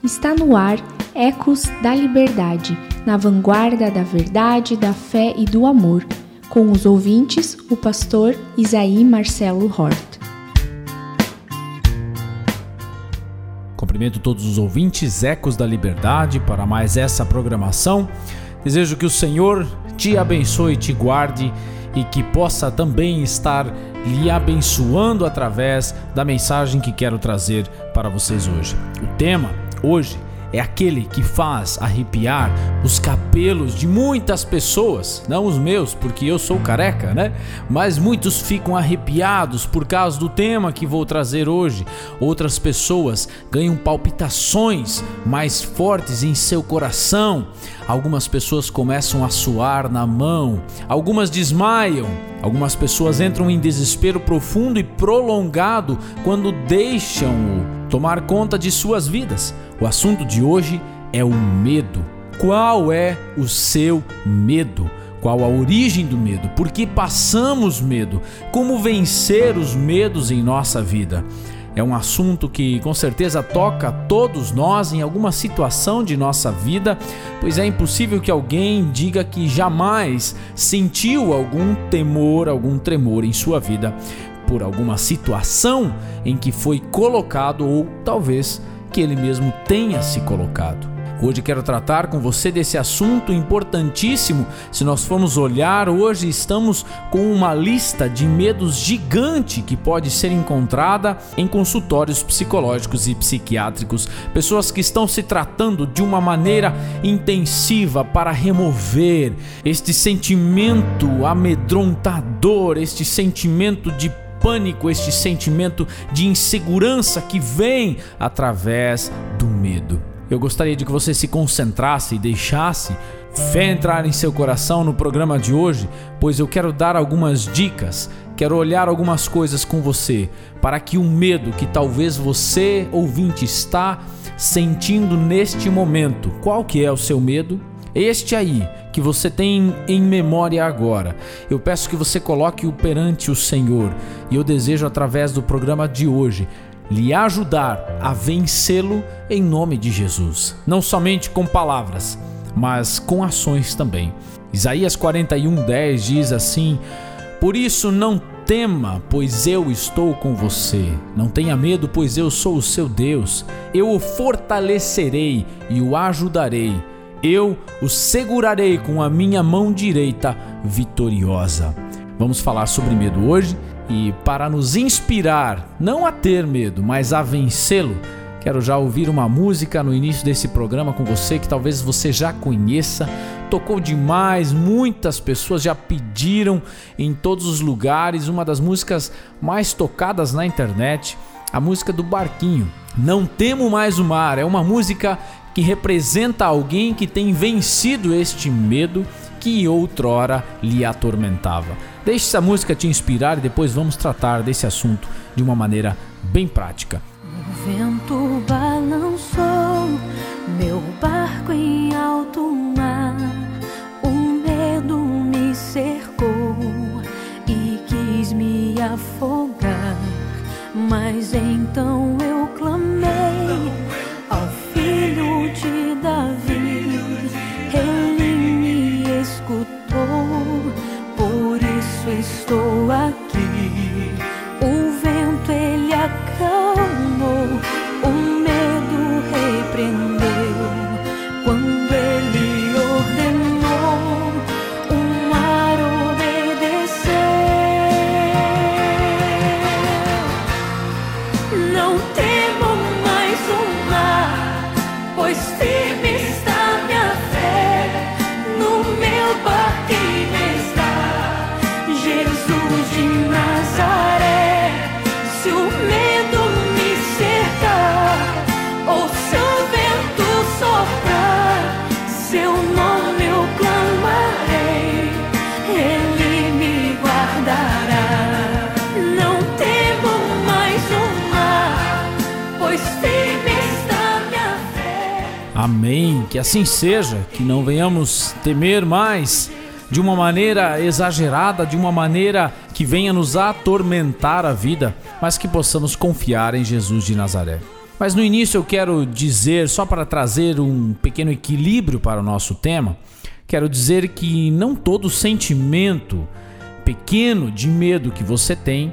Está no ar Ecos da Liberdade, na vanguarda da verdade, da fé e do amor, com os ouvintes, o pastor Isaí Marcelo Hort. Cumprimento todos os ouvintes Ecos da Liberdade para mais essa programação. Desejo que o Senhor te abençoe e te guarde e que possa também estar lhe abençoando através da mensagem que quero trazer para vocês hoje. O tema hoje é aquele que faz arrepiar os cabelos de muitas pessoas, não os meus, porque eu sou careca, né? Mas muitos ficam arrepiados por causa do tema que vou trazer hoje. Outras pessoas ganham palpitações mais fortes em seu coração. Algumas pessoas começam a suar na mão, algumas desmaiam, algumas pessoas entram em desespero profundo e prolongado quando deixam-o tomar conta de suas vidas. O assunto de hoje é o medo. Qual é o seu medo? Qual a origem do medo? Por que passamos medo? Como vencer os medos em nossa vida? É um assunto que com certeza toca todos nós em alguma situação de nossa vida, pois é impossível que alguém diga que jamais sentiu algum temor, algum tremor em sua vida por alguma situação em que foi colocado ou talvez que ele mesmo tenha se colocado. Hoje quero tratar com você desse assunto importantíssimo. Se nós formos olhar, hoje estamos com uma lista de medos gigante que pode ser encontrada em consultórios psicológicos e psiquiátricos. Pessoas que estão se tratando de uma maneira intensiva para remover este sentimento amedrontador, este sentimento de pânico, este sentimento de insegurança que vem através do medo. Eu gostaria de que você se concentrasse e deixasse fé entrar em seu coração no programa de hoje, pois eu quero dar algumas dicas, quero olhar algumas coisas com você, para que o medo que talvez você, ouvinte, está sentindo neste momento, qual que é o seu medo? Este aí, que você tem em memória agora, eu peço que você coloque-o perante o Senhor, e eu desejo através do programa de hoje lhe ajudar a vencê-lo em nome de Jesus. Não somente com palavras, mas com ações também. Isaías 41:10 diz assim: por isso não tema, pois eu estou com você. Não tenha medo, pois eu sou o seu Deus. Eu o fortalecerei e o ajudarei. Eu o segurarei com a minha mão direita vitoriosa. Vamos falar sobre medo hoje. E para nos inspirar, não a ter medo, mas a vencê-lo, quero já ouvir uma música no início desse programa com você que talvez você já conheça. Tocou demais, muitas pessoas já pediram em todos os lugares, uma das músicas mais tocadas na internet, a música do Barquinho. Não temo mais o mar, é uma música que representa alguém que tem vencido este medo que outrora lhe atormentava. Deixe essa música te inspirar e depois vamos tratar desse assunto de uma maneira bem prática. O vento balançou meu barco em alto mar, o medo me cercou e quis me afogar, mas então eu clamei ao Filho de Davi, ele me escutou, por isso estou aqui. O vento ele acalmou, o medo repreendeu, quando ele ordenou, o mar obedeceu. Não temo mais o mar, pois firme está minha fé, no meu barquinho está Jesus de Nazaré. Se o medo me cercar, ou se o vento soprar, seu nome eu clamarei, ele me guardará. Não temo mais o mar, pois firme está minha fé. Amém, que assim seja, que não venhamos temer mais de uma maneira exagerada, de uma maneira que venha nos atormentar a vida, mas que possamos confiar em Jesus de Nazaré. Mas no início eu quero dizer, só para trazer um pequeno equilíbrio para o nosso tema, quero dizer que não todo sentimento pequeno de medo que você tem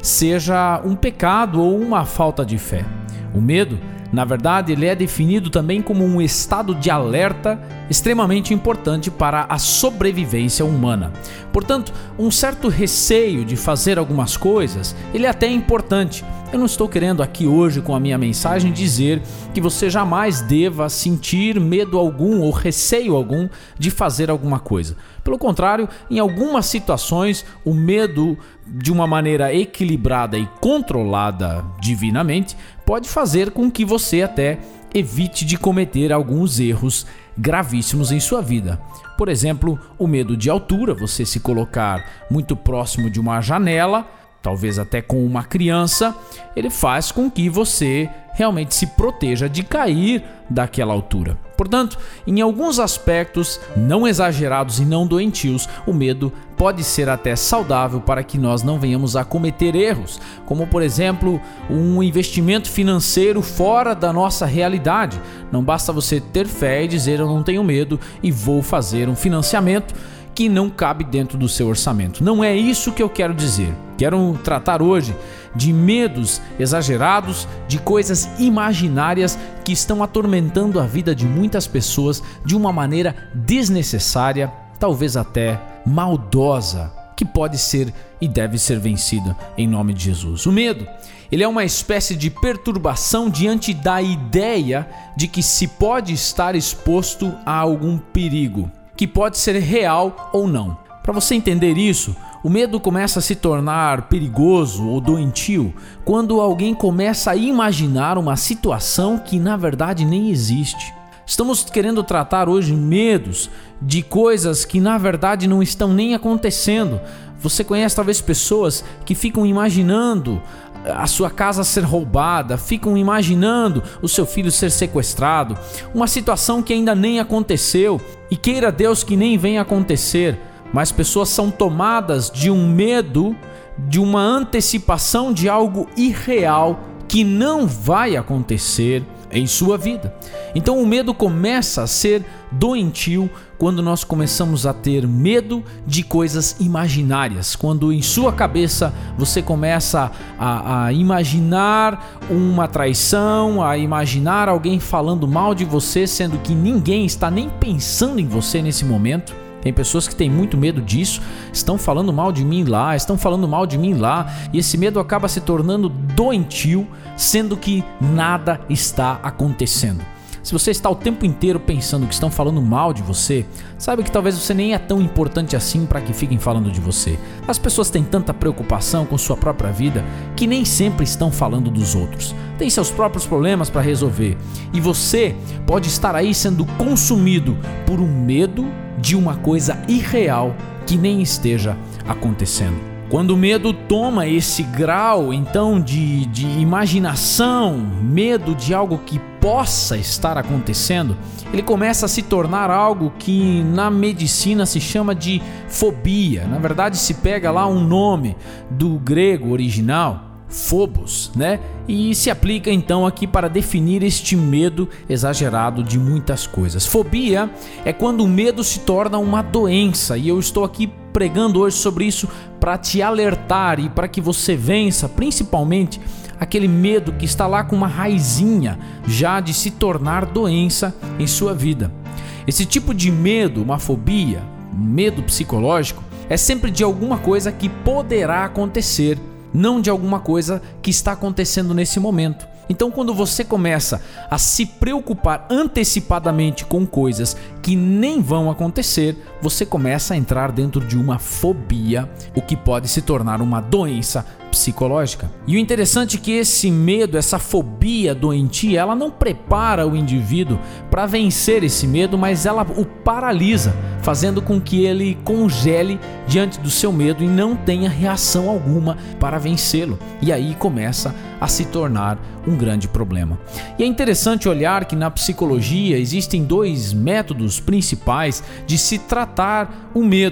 seja um pecado ou uma falta de fé. O medo, na verdade, ele é definido também como um estado de alerta extremamente importante para a sobrevivência humana. Portanto, um certo receio de fazer algumas coisas, ele é até importante. Eu não estou querendo aqui hoje com a minha mensagem dizer que você jamais deva sentir medo algum ou receio algum de fazer alguma coisa. Pelo contrário, em algumas situações, o medo, de uma maneira equilibrada e controlada divinamente, pode fazer com que você até evite de cometer alguns erros gravíssimos em sua vida. Por exemplo, o medo de altura, você se colocar muito próximo de uma janela, talvez até com uma criança, ele faz com que você realmente se proteja de cair daquela altura. Portanto, em alguns aspectos não exagerados e não doentios, o medo pode ser até saudável para que nós não venhamos a cometer erros, como por exemplo, um investimento financeiro fora da nossa realidade. Não basta você ter fé e dizer eu não tenho medo e vou fazer um financiamento que não cabe dentro do seu orçamento. Não é isso que eu quero dizer. Quero tratar hoje de medos exagerados, de coisas imaginárias que estão atormentando a vida de muitas pessoas de uma maneira desnecessária, talvez até maldosa, que pode ser e deve ser vencida em nome de Jesus. O medo, ele é uma espécie de perturbação diante da ideia de que se pode estar exposto a algum perigo, que pode ser real ou não. Para você entender isso, o medo começa a se tornar perigoso ou doentio quando alguém começa a imaginar uma situação que na verdade nem existe. Estamos querendo tratar hoje medos de coisas que na verdade não estão nem acontecendo. Você conhece talvez pessoas que ficam imaginando a sua casa ser roubada, ficam imaginando o seu filho ser sequestrado, uma situação que ainda nem aconteceu e queira Deus que nem venha acontecer, mas pessoas são tomadas de um medo, de uma antecipação de algo irreal que não vai acontecer em sua vida. Então o medo começa a ser doentio quando nós começamos a ter medo de coisas imaginárias, quando em sua cabeça você começa a imaginar uma traição, a imaginar alguém falando mal de você, sendo que ninguém está nem pensando em você nesse momento. Tem pessoas que têm muito medo disso, estão falando mal de mim lá, estão falando mal de mim lá, e esse medo acaba se tornando doentio, sendo que nada está acontecendo. Se você está o tempo inteiro pensando que estão falando mal de você, saiba que talvez você nem é tão importante assim para que fiquem falando de você. As pessoas têm tanta preocupação com sua própria vida que nem sempre estão falando dos outros. Tem seus próprios problemas para resolver. E você pode estar aí sendo consumido por um medo de uma coisa irreal que nem esteja acontecendo. Quando o medo toma esse grau, então, de imaginação, medo de algo que possa estar acontecendo, ele começa a se tornar algo que na medicina se chama de fobia. Na verdade, se pega lá um nome do grego original, phobos, né? E se aplica então aqui para definir este medo exagerado de muitas coisas. Fobia é quando o medo se torna uma doença, e eu estou aqui pregando hoje sobre isso para te alertar e para que você vença principalmente aquele medo que está lá com uma raizinha já de se tornar doença em sua vida. Esse tipo de medo, uma fobia, um medo psicológico, é sempre de alguma coisa que poderá acontecer, não de alguma coisa que está acontecendo nesse momento. Então, quando você começa a se preocupar antecipadamente com coisas que nem vão acontecer, você começa a entrar dentro de uma fobia, o que pode se tornar uma doença psicológica. E o interessante é que esse medo, essa fobia doentia, ela não prepara o indivíduo para vencer esse medo, mas ela o paralisa, fazendo com que ele congele diante do seu medo e não tenha reação alguma para vencê-lo. E aí começa a se tornar um grande problema. E é interessante olhar que na psicologia existem dois métodos principais de se tratar o medo.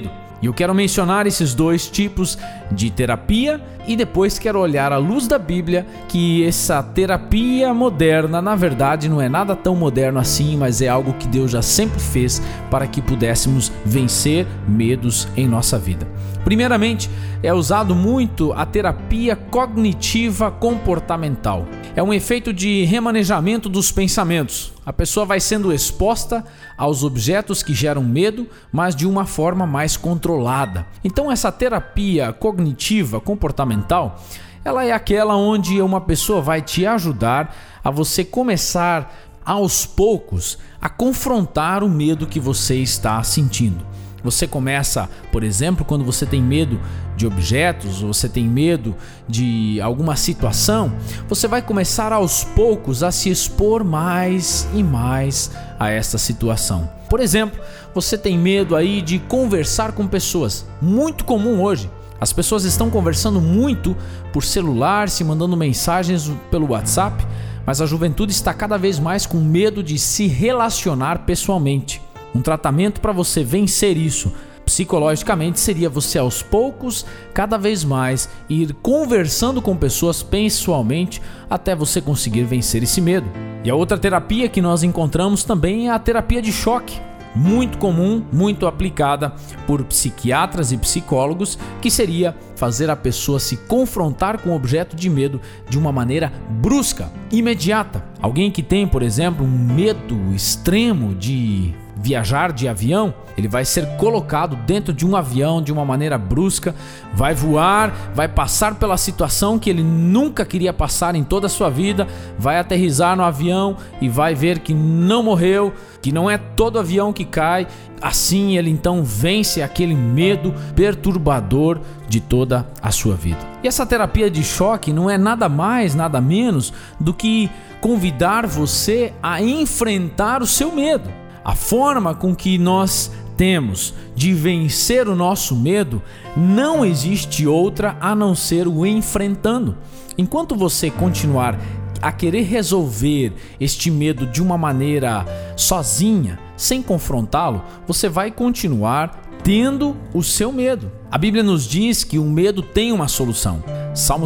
E eu quero mencionar esses dois tipos de terapia e depois quero olhar à luz da Bíblia que essa terapia moderna, na verdade, não é nada tão moderno assim, mas é algo que Deus já sempre fez para que pudéssemos vencer medos em nossa vida. Primeiramente, é usado muito a terapia cognitiva comportamental. É um efeito de remanejamento dos pensamentos. A pessoa vai sendo exposta aos objetos que geram medo, mas de uma forma mais controlada. Então essa terapia cognitiva comportamental, ela é aquela onde uma pessoa vai te ajudar a você começar aos poucos a confrontar o medo que você está sentindo. Você começa, por exemplo, quando você tem medo de objetos, ou você tem medo de alguma situação, você vai começar aos poucos a se expor mais e mais a essa situação. Por exemplo, você tem medo aí de conversar com pessoas, muito comum hoje. As pessoas estão conversando muito por celular, se mandando mensagens pelo WhatsApp, mas a juventude está cada vez mais com medo de se relacionar pessoalmente. Um tratamento para você vencer isso psicologicamente seria você aos poucos, cada vez mais, ir conversando com pessoas pessoalmente até você conseguir vencer esse medo. E a outra terapia que nós encontramos também é a terapia de choque. Muito comum, muito aplicada por psiquiatras e psicólogos, que seria fazer a pessoa se confrontar com o objeto de medo de uma maneira brusca, imediata. Alguém que tem, por exemplo, um medo extremo de viajar de avião, ele vai ser colocado dentro de um avião de uma maneira brusca, vai voar, vai passar pela situação que ele nunca queria passar em toda a sua vida, vai aterrissar no avião e vai ver que não morreu, que não é todo avião que cai. Assim ele então vence aquele medo perturbador de toda a sua vida. E essa terapia de choque não é nada mais, nada menos do que convidar você a enfrentar o seu medo. A forma com que nós temos de vencer o nosso medo, não existe outra a não ser o enfrentando. Enquanto você continuar a querer resolver este medo de uma maneira sozinha, sem confrontá-lo, você vai continuar tendo o seu medo. A Bíblia nos diz que o medo tem uma solução. Salmo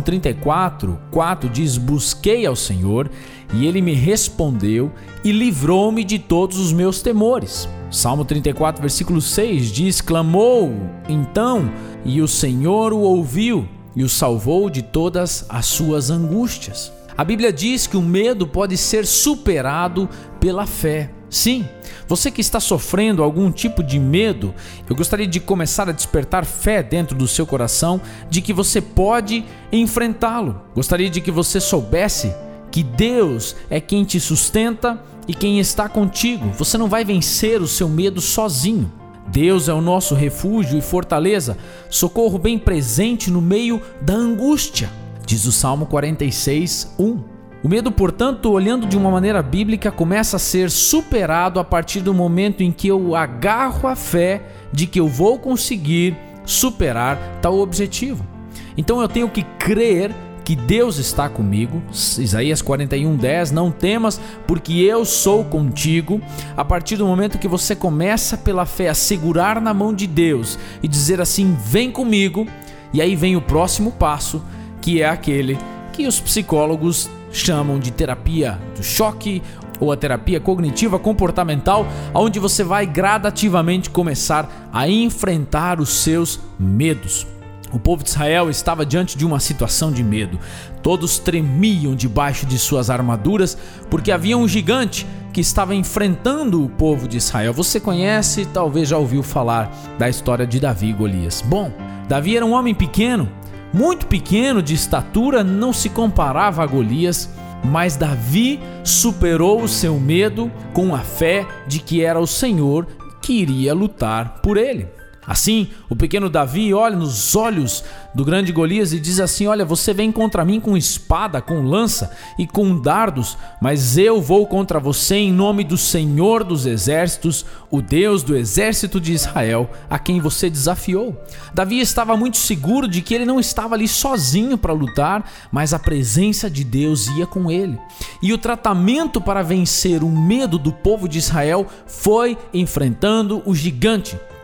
34:4 diz: busquei ao Senhor e Ele me respondeu e livrou-me de todos os meus temores. Salmo 34, versículo 6 diz: clamou então e o Senhor o ouviu e o salvou de todas as suas angústias. A Bíblia diz que o medo pode ser superado pela fé. Sim, você que está sofrendo algum tipo de medo, eu gostaria de começar a despertar fé dentro do seu coração de que você pode enfrentá-lo. Gostaria de que você soubesse que Deus é quem te sustenta e quem está contigo. Você não vai vencer o seu medo sozinho. Deus é o nosso refúgio e fortaleza, socorro bem presente no meio da angústia, diz o Salmo 46:1. O medo, portanto, olhando de uma maneira bíblica, começa a ser superado a partir do momento em que eu agarro a fé de que eu vou conseguir superar tal objetivo. Então eu tenho que crer que Deus está comigo. Isaías 41:10, não temas, porque eu sou contigo. A partir do momento que você começa pela fé a segurar na mão de Deus e dizer assim, vem comigo, e aí vem o próximo passo, que é aquele que os psicólogos chamam de terapia do choque ou a terapia cognitiva comportamental, onde você vai gradativamente começar a enfrentar os seus medos. O povo de Israel estava diante de uma situação de medo. Todos tremiam debaixo de suas armaduras, porque havia um gigante que estava enfrentando o povo de Israel. Você conhece, talvez já ouviu falar da história de Davi e Golias. Bom, Davi era um homem pequeno, muito pequeno de estatura, não se comparava a Golias, mas Davi superou o seu medo com a fé de que era o Senhor que iria lutar por ele. Assim, o pequeno Davi olha nos olhos do grande Golias e diz assim, olha, você vem contra mim com espada, com lança e com dardos, mas eu vou contra você em nome do Senhor dos Exércitos, o Deus do exército de Israel, a quem você desafiou. Davi estava muito seguro de que ele não estava ali sozinho para lutar, mas a presença de Deus ia com ele. E o tratamento para vencer o medo do povo de Israel foi enfrentando o gigante.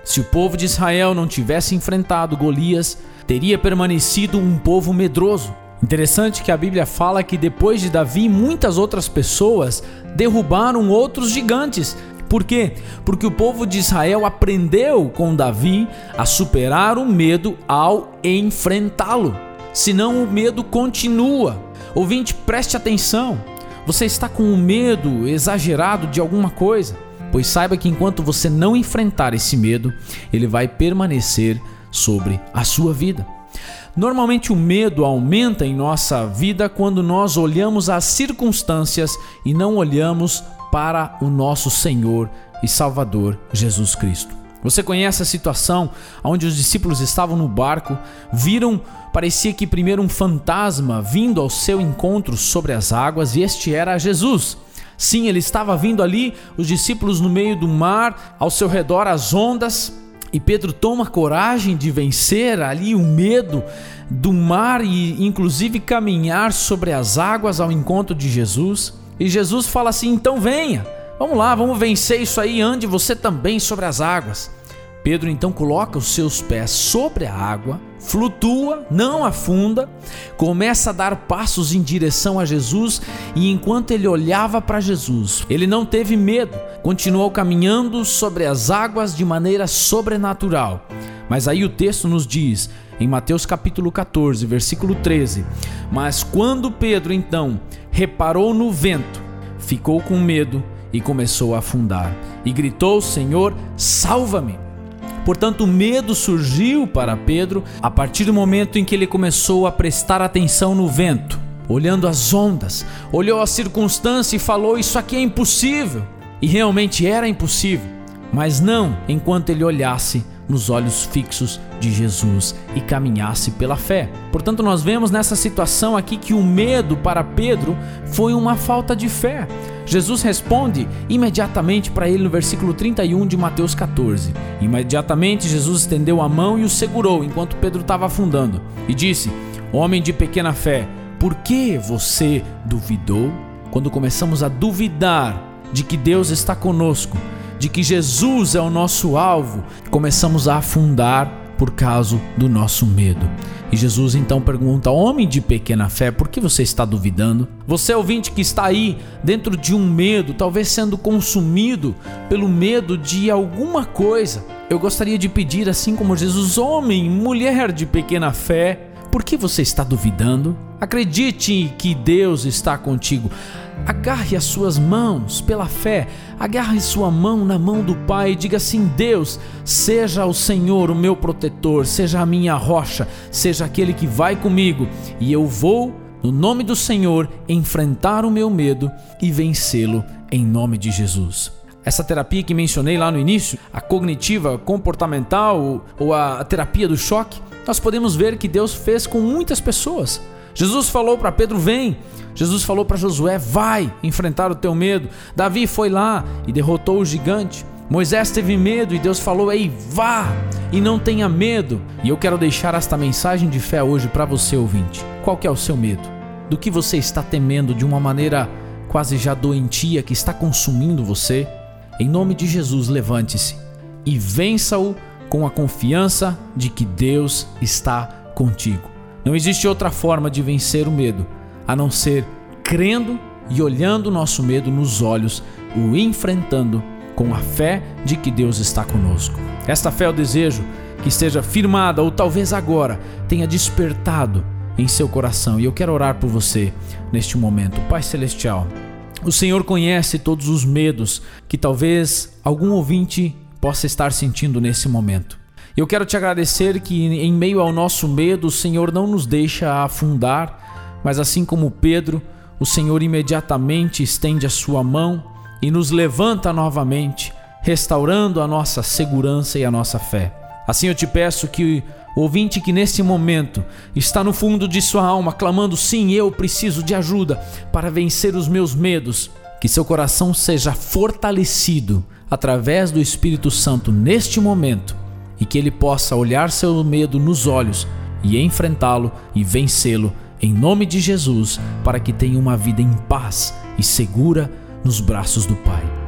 Se o povo de Israel não tivesse enfrentado Golias, teria permanecido um povo medroso. Interessante que a Bíblia fala que depois de Davi, muitas outras pessoas derrubaram outros gigantes. Por quê? Porque o povo de Israel aprendeu com Davi a superar o medo ao enfrentá-lo. Senão o medo continua. Ouvinte, preste atenção. Você está com um medo exagerado de alguma coisa? Pois saiba que enquanto você não enfrentar esse medo, ele vai permanecer sobre a sua vida. Normalmente o medo aumenta em nossa vida quando nós olhamos as circunstâncias e não olhamos para o nosso Senhor e Salvador Jesus Cristo. Você conhece a situação onde os discípulos estavam no barco, viram, parecia que primeiro um fantasma vindo ao seu encontro sobre as águas, e este era Jesus. Sim, ele estava vindo ali, os discípulos no meio do mar, ao seu redor as ondas, e Pedro toma coragem de vencer ali o medo do mar e inclusive caminhar sobre as águas ao encontro de Jesus. E Jesus fala assim: então venha, vamos lá, vamos vencer isso aí, ande você também sobre as águas. Pedro então coloca os seus pés sobre a água, flutua, não afunda, começa a dar passos em direção a Jesus, e enquanto ele olhava para Jesus, ele não teve medo, continuou caminhando sobre as águas de maneira sobrenatural. Mas aí o texto nos diz, em Mateus capítulo 14, versículo 13, mas quando Pedro então reparou no vento, ficou com medo e começou a afundar, e gritou: Senhor, salva-me! Portanto, o medo surgiu para Pedro a partir do momento em que ele começou a prestar atenção no vento, olhando as ondas, olhou a circunstância e falou: isso aqui é impossível. E realmente era impossível, mas não enquanto ele olhasse nos olhos fixos de Jesus e caminhasse pela fé. Portanto, nós vemos nessa situação aqui que o medo para Pedro foi uma falta de fé. Jesus responde imediatamente para ele no versículo 31 de Mateus 14. Imediatamente Jesus estendeu a mão e o segurou enquanto Pedro estava afundando e disse: homem de pequena fé, por que você duvidou? Quando começamos a duvidar de que Deus está conosco, de que Jesus é o nosso alvo, começamos a afundar por causa do nosso medo. E Jesus então pergunta: homem de pequena fé, por que você está duvidando? Você, ouvinte, que está aí dentro de um medo, talvez sendo consumido pelo medo de alguma coisa, eu gostaria de pedir, assim como Jesus: homem, mulher de pequena fé, por que você está duvidando? Acredite que Deus está contigo. Agarre as suas mãos pela fé, agarre sua mão na mão do Pai e diga assim: Deus, seja o Senhor o meu protetor, seja a minha rocha, seja aquele que vai comigo, e eu vou, no nome do Senhor, enfrentar o meu medo e vencê-lo em nome de Jesus. Essa terapia que mencionei lá no início, a cognitiva comportamental ou a terapia do choque, nós podemos ver que Deus fez com muitas pessoas. Jesus falou para Pedro: vem. Jesus falou para Josué: vai enfrentar o teu medo. Davi foi lá e derrotou o gigante. Moisés teve medo e Deus falou: ei, vá e não tenha medo. E eu quero deixar esta mensagem de fé hoje para você, ouvinte. Qual que é o seu medo? Do que você está temendo de uma maneira quase já doentia que está consumindo você? Em nome de Jesus, levante-se e vença-o com a confiança de que Deus está contigo. Não existe outra forma de vencer o medo a não ser crendo e olhando o nosso medo nos olhos, o enfrentando com a fé de que Deus está conosco. Esta fé eu desejo que esteja firmada, ou talvez agora tenha despertado em seu coração, e eu quero orar por você neste momento. Pai Celestial, o Senhor conhece todos os medos que talvez algum ouvinte possa estar sentindo nesse momento. Eu quero te agradecer que em meio ao nosso medo, o Senhor não nos deixa afundar, mas assim como Pedro, o Senhor imediatamente estende a sua mão e nos levanta novamente, restaurando a nossa segurança e a nossa fé. Assim eu te peço que o ouvinte que nesse momento está no fundo de sua alma clamando: sim, eu preciso de ajuda para vencer os meus medos, que seu coração seja fortalecido através do Espírito Santo neste momento, e que ele possa olhar seu medo nos olhos e enfrentá-lo e vencê-lo em nome de Jesus, para que tenha uma vida em paz e segura nos braços do Pai.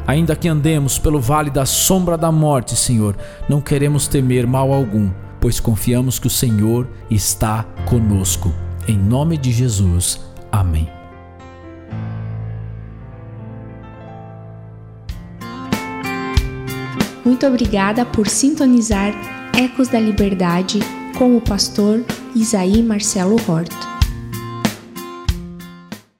Ainda que andemos pelo vale da sombra da morte, Senhor, não queremos temer mal algum, pois confiamos que o Senhor está conosco. Em nome de Jesus. Amém. Muito obrigada por sintonizar Ecos da Liberdade com o pastor Isaí Marcelo Horto.